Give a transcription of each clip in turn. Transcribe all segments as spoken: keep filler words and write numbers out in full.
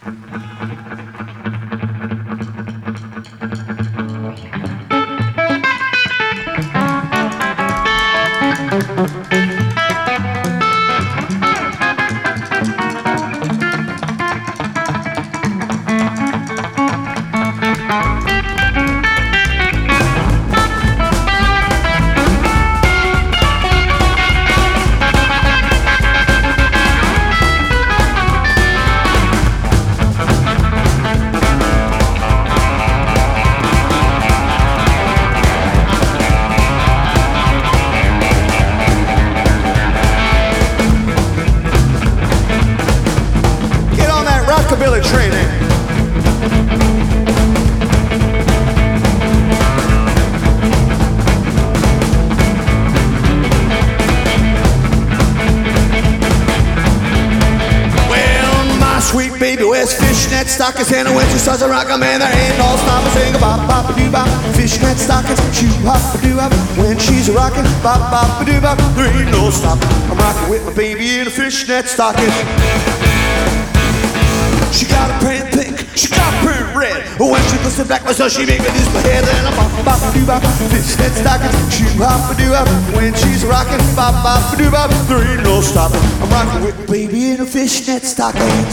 Rockabilly training. Well, my sweet baby wears fishnet stockings, and when she starts to rock a man, there ain't no stopping. Sing a bop bop doo bop, fishnet stockings, shoot hop doo bop. When she's rocking, bop bop doo bop, there ain't no stopping. I'm rocking with my baby in a fishnet stocking. She got a print pink, she got a print red. When she puts it back, so she make me lose my head. And I'm bop bop doo bop, fishnet stockings, shoot hop doo bop. When she's rocking, bop bop doo bop, there ain't no stopping. I'm rocking with my baby in a fishnet stockings.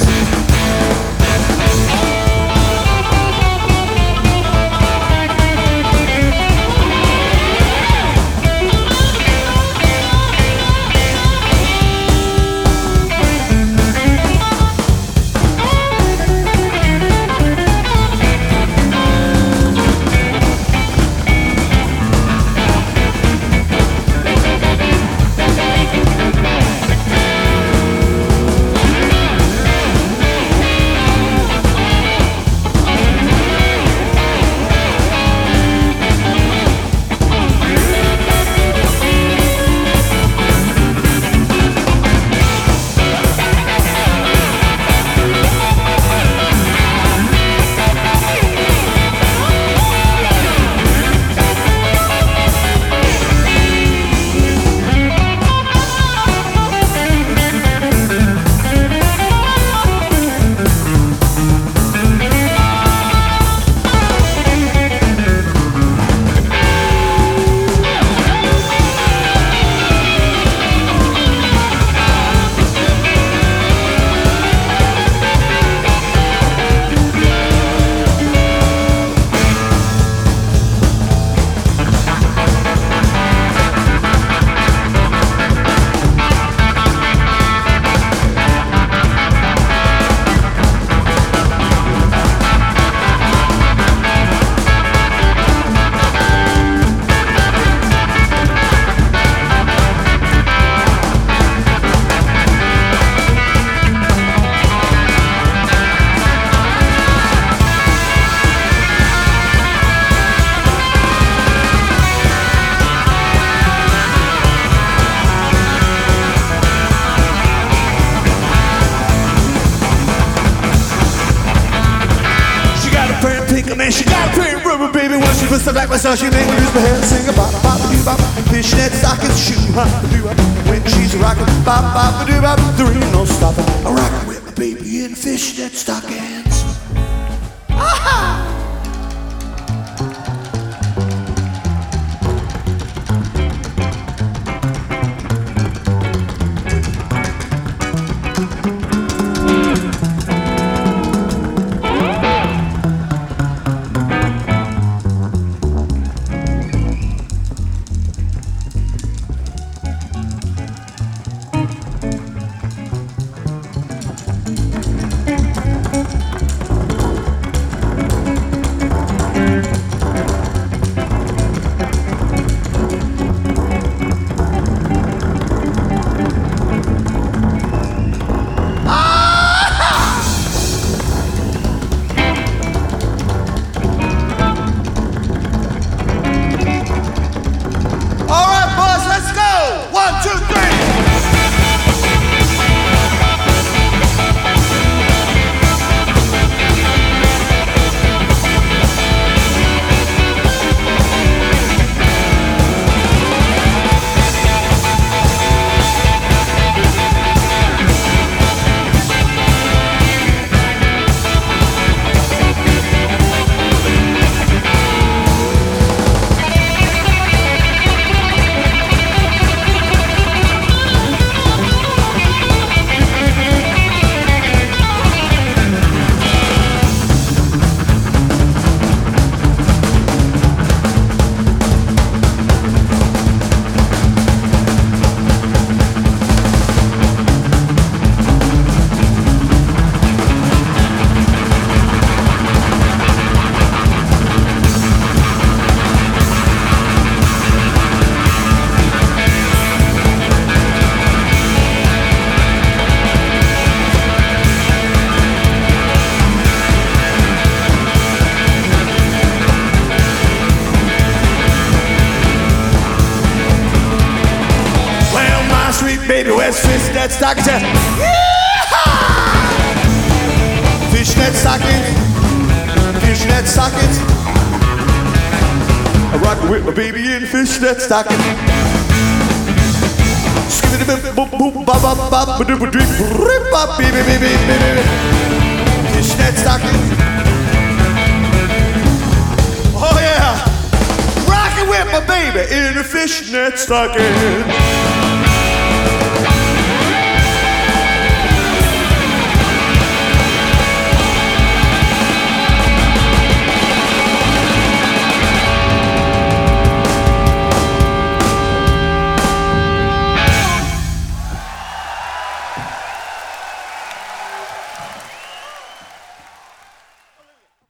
Man, she got a pretty rubber, baby. When she puts the black myself, she make me lose my head. Sing a bop, bop, doo bop, fishnet stockings, shoot, hop, doo bop. When she's rocking, bop, bop, doo bop, there ain't no stopping. I'm rocking with my baby in fishnet stockings. Aha! fishnet stockings. Yee-haw! Fishnet stockings, fishnet stockings. I rock with my baby in fishnet stockings. Skibbity bip boop boop bop bop bop ba doop ba doop rip bop baby baby baby. Fishnet stockings. Oh yeah, rocking with my baby in a fishnet stocking.